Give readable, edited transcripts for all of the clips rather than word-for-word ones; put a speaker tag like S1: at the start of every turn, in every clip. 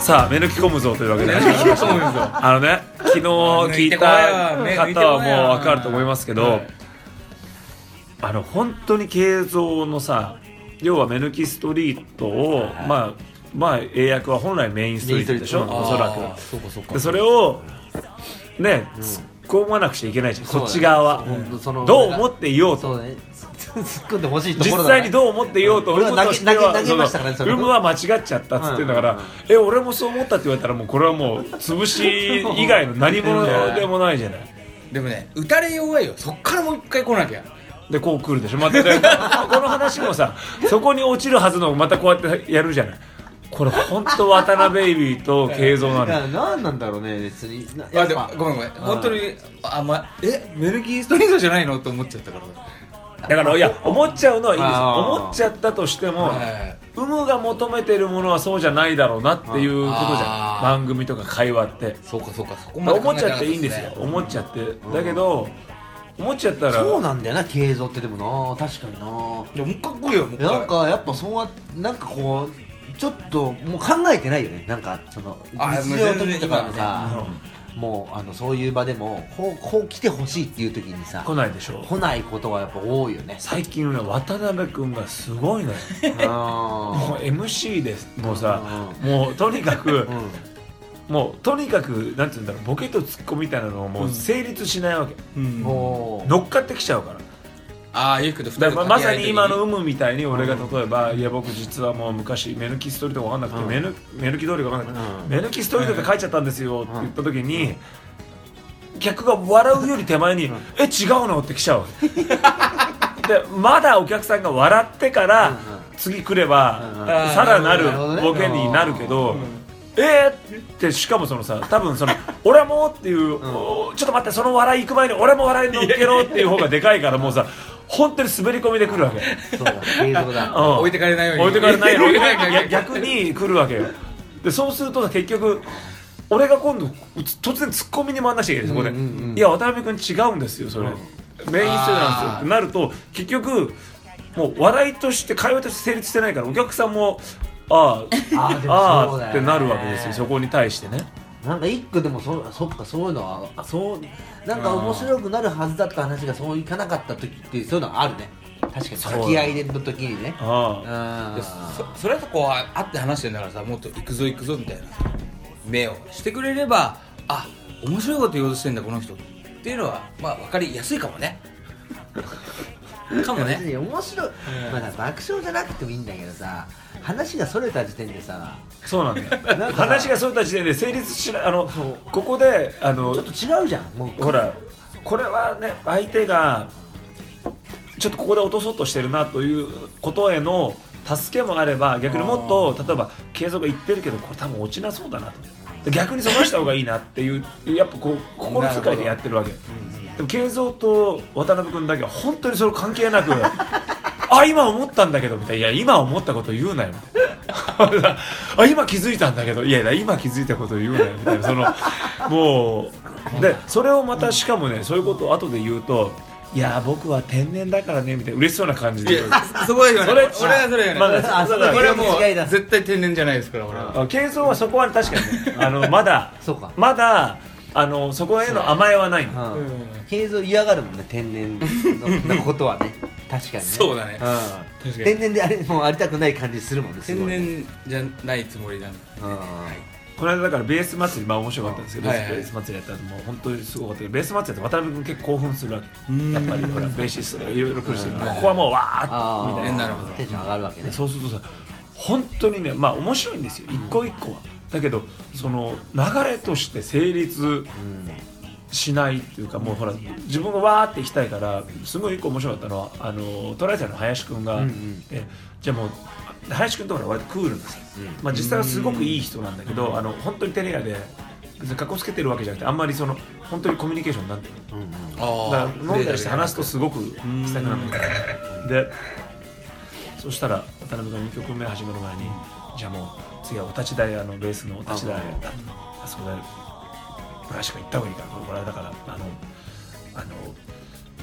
S1: さあ目抜き込むぞというわけで昨日聞いた方はもう分かると思いますけど、本当に慶三のさ、要は目抜きストリートを、まあ英訳は本来メインストリートでしょ、おそらく。でそれをね、突っ込まなくちゃいけないじゃん、こっち側はどう思っていようと、
S2: 突っ込んでほしいところだ、
S1: 実際にどう思っていようと、
S2: 俺は投げましたからね。
S1: ウムは間違っちゃったっつってんだから、俺もそう思ったって言われたらもうこれはもう潰し以外の何者でもないじゃない。
S3: でもね、打たれ弱いよ、そっからもう一回来なきゃ。
S1: でこう来るでしょ、またこの話もさ、そこに落ちるはずのまたこうやってやるじゃない。これ本当渡辺ベイビーと慶三なんだ。
S2: 何なんだろうね、別に。
S3: でもごめん本当にメルキーストリートじゃないのと思っちゃったから。
S1: だからいや、思っちゃうのはいいですよ。思っちゃったとしても、有無が求めてるものはそうじゃないだろうなっていうことじゃん、番組とか会話って。
S3: そうかそこまで
S1: 思っちゃっていいんですよ、思っちゃって。だけど思っちゃったら
S2: そうなんだよな、慶三って。でもな、確かにな。
S3: でもかっこいいよ。
S2: なんかやっぱそうなんかこうちょっともう考えてないよね。なんかその日常の時とかもさ、もうそういう場でもこう来てほしいっていう時にさ、
S1: 来ないでしょ。
S2: 来ないことがやっぱ多いよね。
S1: 最近は渡辺君がすごいのよ。もう MC です。もうさ、もうとにかくもうとにかくなんていうんだろう、ボケとツッコミみたいなのをもう成立しないわけ。乗っかってきちゃうから。
S3: ゆうくんと2人
S1: まさに今の有無みたいに、俺が例えば、いや僕実はもう昔目抜きストリートが分かんなくて、目抜き通りが分かんなくて、目抜きストリートって書いちゃったんですよって言った時に、客が笑うより手前に違うのって来ちゃうわけで、まだお客さんが笑ってから次来ればさらなるボケになるけど、ってしかもそのさ、多分その俺もっていう、ちょっと待って、その笑い行く前に俺も笑いのっけろっていう方がでかいから、もうさ本当に滑り込みで来るわけ。
S2: そうだ、継続だ。
S3: 置いてかれないように。
S1: 置いてかれないように逆に来るわけよ。でそうすると結局俺が今度突然ツッコミに回んなきゃいけない、そこで。いや渡辺君違うんですよそれ、メインストーリーなんですよってなると、結局もう笑いとして会話として成立してないから、お客さんもああってなるわけですよ、そこに対してね。
S2: なんか一個でもそっか、そういうのはなんか面白くなるはずだった話がそういかなかった時ってそういうのがあるね。確かに掛け合いの時にね。
S3: それとこう会って話してんだからさ、もっと行くぞ行くぞみたいな目をしてくれれば、面白いこと言おうとしてんだこの人っていうのは分かりやすいかもね。かもね。
S2: 別に面白い、まだ爆笑じゃなくてもいいんだけどさ、話がそれた時点でさ、
S1: そうなんだよ。話がそれた時点で成立しない。ここで
S2: ちょっと違うじゃん。もう
S1: ほら、これはね、相手がちょっとここで落とそうとしてるなということへの助けもあれば、逆にもっと例えば継続が言ってるけどこれ多分落ちなそうだなと、逆にそのした方がいいなっていう、やっぱここの世界でやってるわけ。でも慶三と渡辺君だけは本当にそれ関係なく今思ったんだけどみたいな、いや今思ったこと言うなよみたいな今気づいたんだけど、いや今気づいたこと言うなよみたいな、そのもうでそれをまたしかもね、そういうことを後で言うと、いや僕は天然だからねみたいな嬉しそうな感じで、
S3: そこは言わない。俺はそれは言わない。これはもう絶対天然じゃないですから。俺は
S1: 慶三はそこは確かにね、まだまだそこへの甘えはないの。
S2: 慶三嫌がるもんね、天然のことはね。確かにね。
S3: そうだね。
S2: 天然でもうありたくない感じするもんね。
S3: 天然じゃないつもりなんで。
S1: この間だからベース祭り、面白かったんですけど、ベース祭りやったらもう本当にすごかったけど、ベース祭りって渡辺君結構興奮するわけ。やっぱりほらベーシストがいろいろ来るし、ここはもうわーっとみたいな。
S2: テンション上がるわけね。
S1: そうするとさ、本当にね、面白いんですよ、一個一個は。だけどその流れとして成立しないっていうか、もうほら自分がわーって行きたいから、すごい一個面白かったのはトライサーの林くんが、じゃあもう林くんとか割とクールなんですよ。実際はすごくいい人なんだけど、本当に照れ屋で別に格好つけてるわけじゃなくて、あんまりその本当にコミュニケーションになってる。だから飲んだりして話すとすごく気さくなんだけど、でそしたら渡辺が2曲目始まる前に、じゃあもう次はお立ち台、ベースのお立ち台だと、あそこで林くん行った方がいいから、これだから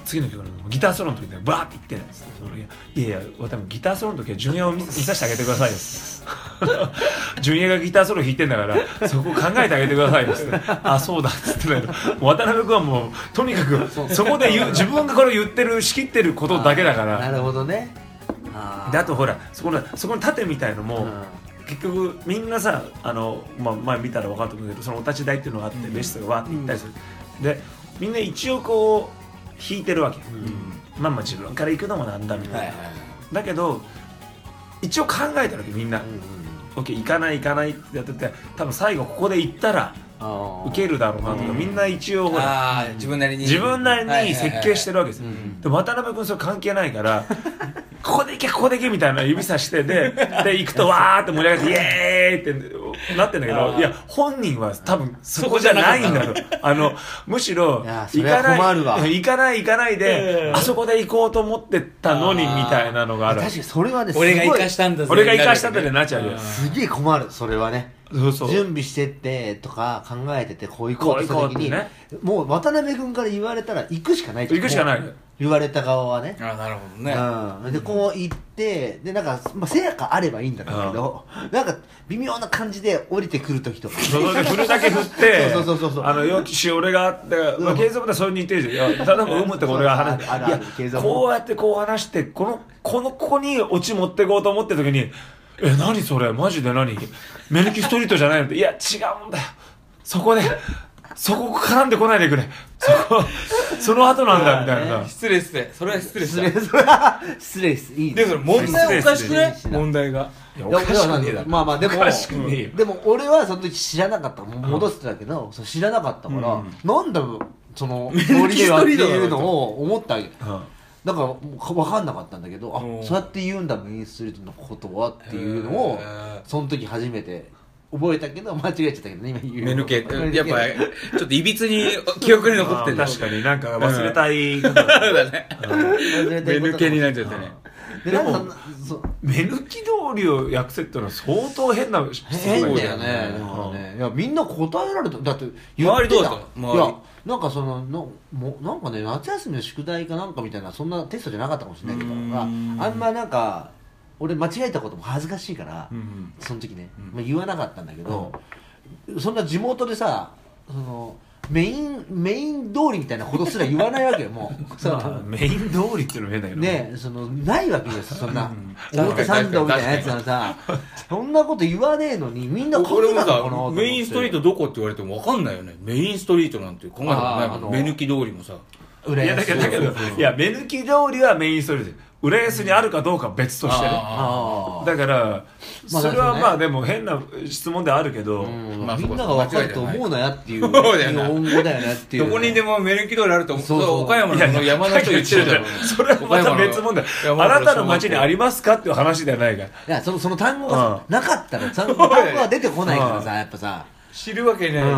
S1: 次の曲のギターソロの時にバーって言ってるんですよ。いやいや多分ギターソロの時はジュニアを見させてあげてくださいよジュニアがギターソロ弾いてんだからそこ考えてあげてくださいよってあそうだっつってね、渡辺君はもうとにかくそこで自分がこれ言ってる仕切ってることだけだから
S2: なるほどね。
S1: であとほらそこの盾みたいのも、結局みんなさ前見たら分かると思うけどそのお立ち台っていうのがあって、ベーシストがわーって行ったりする、でみんな一応こう弾いてるわけ、まあ自分から行くのもなんだみたいな、だけど一応考えてるわけみんな、OK 行かないってやってて、多分最後ここで行ったら受けるだろうなとか、みんな一応ほら
S3: 自分なりに
S1: 設計してるわけですよ。で渡辺君それ関係ないからここで行けみたいな指さしてで行くとわーって盛り上がってイエーイってなってんだけど、いや本人は多分そこじゃないんだろむしろ行かないで、あそこで行こうと思ってたのにみたいなのがある。
S2: 確かにそれはね、
S3: 俺が生かしたんだ
S2: って
S1: なっちゃうよ。
S2: すげえ困るそれはね。
S1: そう
S2: 準備してってとか考えててこう行こうとした時に、もう渡辺君から言われたら行くしかない。言われた側はね。
S3: なるほどね。
S2: でこう行ってでなんか成果あればいいんだけど、なんか微妙な感じで降りてくる時とか
S1: 振るだけ振ってよし俺がって継続でそれに言ってるじゃん。例えばうむって俺が話してこうやってこう話してここにオチ持ってこうと思ってる時に何それマジで何メルキストリートじゃないのって、いや違うんだよ、そこ絡んでこないでくれ、その後なんだみたいな。
S3: 失礼それは失礼
S2: 失礼ですいい
S3: でも問題おかしくない？問題が
S1: おかしくねえだろ。
S2: まあでも俺はその時知らなかった、戻してたけど知らなかったからなんだそのノリではっていうのを思ったわけ。だから分かんなかったんだけど、そうやって言うんだメインストリートのことはっていうのをその時初めて覚えたけど間違えちゃったけどね今言う。
S3: 目抜けやっぱちょっといびつに記憶に残ってる。
S1: 確かになんか忘れたいことだね。
S3: 目抜けになっちゃってね。
S1: でも目抜き通りを訳せってのは相当変だよ
S2: ね。いやみんな答えられた。だって
S3: 周りどうだった？
S2: いやなんかなんかね夏休みの宿題かなんかみたいなそんなテストじゃなかったかもしれないけど、あんまなんか俺間違えたことも恥ずかしいから、その時ね、言わなかったんだけど、そんな地元でさメイン通りみたいなことすら言わないわけよもう
S1: メイン通りっていうのも変だけど
S2: ね、ないわけですそんな表参道みたいなやつがさそんなこと言わねえのにみんな
S3: これもさメインストリートどこって言われても分かんないよね。メインストリートなんて考えたことない。目抜き通りもさ
S1: いやだけどいや目抜き通りはメインストリート浦安にあるかどうかは別としてね。だからそれはまあでも変な質問であるけど、
S2: みんなが分かると思うなやっていう日
S3: 本
S2: 語だよねっていう。
S3: どこにでもメルキ通りあると思う。岡山の山の人言ってるじゃん。
S1: それはまた別問題。あなたの町にありますかっていう話ではないから。い
S2: やその単語がなかったら単語は出てこないからさやっぱさ
S3: 知るわけない。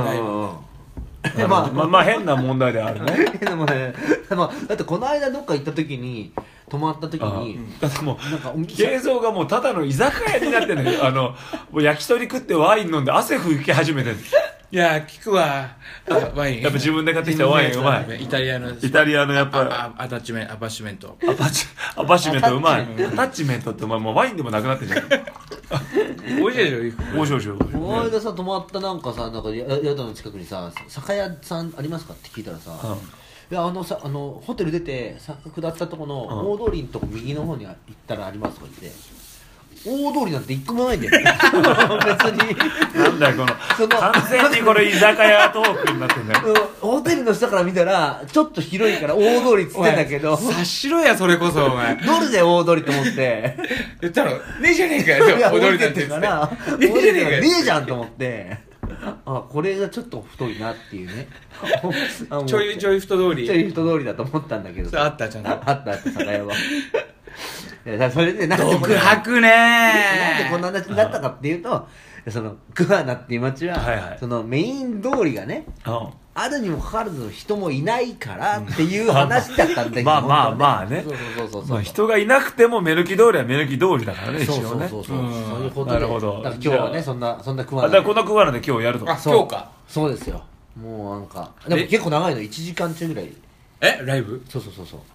S1: まあ変な問題であるね。
S2: 変な問題。だってこの間どっか行った時に泊まった時に
S1: だってもう映像がもうただの居酒屋になってるんだよ。もう焼き鳥食ってワイン飲んで汗拭き始めてる。
S3: いや聞くわワイン
S1: やっぱ自分で買ってきたワインうまい。
S3: イタリアの
S1: やっぱ
S3: アタッチメントアパシメント
S1: うまい。アタッチメントってお前もうワインでもなくなってんじゃん。
S3: 美味しいでしょ。
S2: この間さ泊まったなんかさなんか宿の近くにさ酒屋さんありますかって聞いたらさ、いやホテル出て坂下ったとこの大通りのとこ右の方に行ったらありますとか言って。大通りなんて一個もないんだよ別に
S1: なんだよ完全にこれ居酒屋トークになってんだよ。
S2: ホテルの下から見たらちょっと広いから大通りっつってんだけど
S3: 察しろやそれこそお前
S2: どれで大通りと思って
S3: 言ったらねえじゃねえかよ。
S2: 大通りなんてからねえじゃんと思ってこれがちょっと太いなっていうね
S3: ちょい太通り
S2: だと思ったんだけど
S3: あったちゃんと
S2: あった酒屋はそれで
S3: 独白ね
S2: なんでこんな話になったかっていうと桑名っていう町はそのメイン通りがねあるにもかかわらず人もいないからっていう話だったんだけど
S1: まあね人がいなくても目抜き通りは目抜き通りだからね一応ね。
S2: そういうことで
S1: なるほど。
S2: だから今日はねそんな桑名
S1: だからこの桑名で今日やると。
S3: 今日か。
S2: そうですよ。もうなんかでも結構長いの1時間中ぐらい
S3: ライブ
S2: そう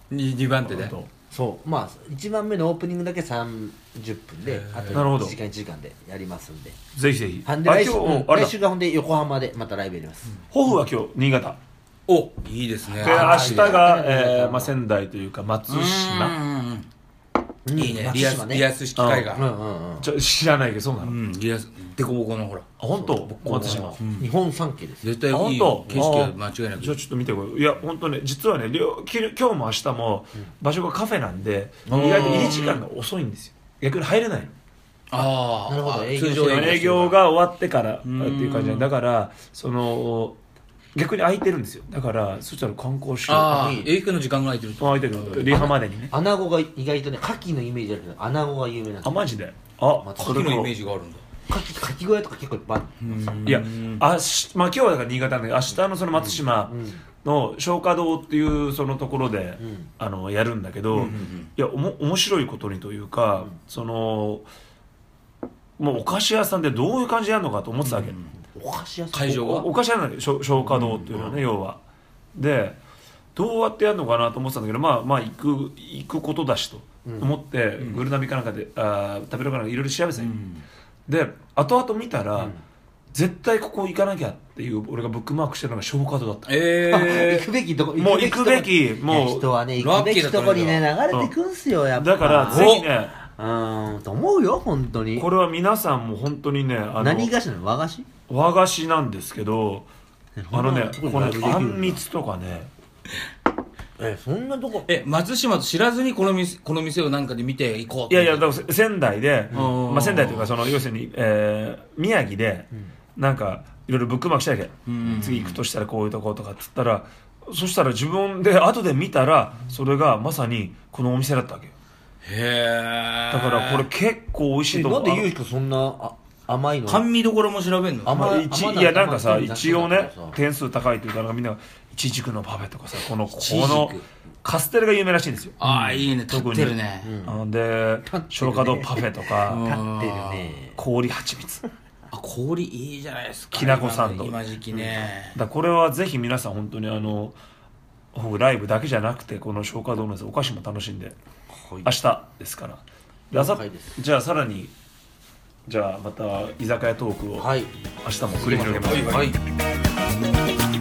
S3: 2番手で
S2: そうまあ1番目のオープニングだけ30分であと
S1: なるほど
S2: 1時間1時間でやりますんで
S1: ぜひぜひ。
S2: で来週
S1: あれだ
S2: 来週がほんで横浜でまたライブやります、
S1: ホフは今日新潟
S3: おいいですね
S1: で明日が、まあ、仙台というか松島
S3: いいね
S2: 松島ね
S3: リアス式海岸
S1: 知らないけどそうなの、
S3: リアスデコボコのほら
S1: 本当松島、
S2: 日本三景です
S3: 絶対いい
S1: 本
S3: よ
S1: 当
S3: 景色は間違いなく
S1: じゃあちょっと見てこい。いや本当ね実はね今日も明日も場所がカフェなんで、意外と入り時間が遅いんですよ。逆に入れないの。
S3: ああ
S2: なるほど
S3: 通常
S1: 営業が終わってからっていう感じで、だからその逆に空いてるんですよ。だからそしたら観光しよう。
S3: ああ営業の時間が空いてる
S1: 空いてるリハまでにね。
S2: 穴子が意外とね牡蠣のイメージあるけど穴子が有名なんです
S1: あマジで。あ
S3: 牡蠣のイメージがあるんだ
S2: 牡蠣小屋とか結構いっぱいある
S1: いやまあ今日はだから新潟なんだけど明日のその松島の松花堂っていうそのところで、やるんだけど、いや面白いことにというか、そのもうお菓子屋さんでどういう感じでやるのかと思ってたわけ、
S2: お菓子屋さん
S3: 会場が
S1: お菓子屋なんだけど松花堂っていうのはね、要はでどうやってやるのかなと思ってたんだけどまあ行くことだしと思って、グルナビかなんかで食べるかなんかいろいろ調べてたよ、で後々見たら、絶対ここ行かなきゃっていう俺がブックマークしてるのが松花堂だった。
S2: 行くべきとこ
S1: もう行くべきもう
S2: 人はね行くべきとこにね流れてくんすよやっぱ
S1: だからぜひね
S2: と思うよ本当に
S1: これは皆さんも本当にね
S2: 何菓子なの和菓子
S1: 和菓子なんですけどこれ
S2: これ
S1: あんみつとかね
S2: そんなとこ
S3: 松島と知らずにこの店をなんかで見て行こう
S1: いやいやだから仙台で、まあ、仙台というかその要するに、宮城でなんかいろいろブックマークしたわけ、次行くとしたらこういうとことかっつったらそしたら自分で後で見たらそれがまさにこのお店だったわけよ。
S3: へえ
S1: だからこれ結構美味しいと思う。
S2: なんでゆうひくそんな甘いの
S3: 甘味どころも調べんの
S1: いやなんかさ一応ね点数高いというかみんなイチジクのパフェとかさこのカステラが有名らしいんですよ。
S3: ああいいね立ってるね
S1: で松花堂パフェとか
S2: 立ってるね
S1: 氷蜂蜜
S3: 氷いいじゃないですか
S1: きなこサンド
S3: 今時期ね
S1: だこれはぜひ皆さん本当にライブだけじゃなくてこの松花堂のお菓子も楽しんで明日ですからじゃあさらにじゃあまた居酒屋トークを明日も繰り広げます。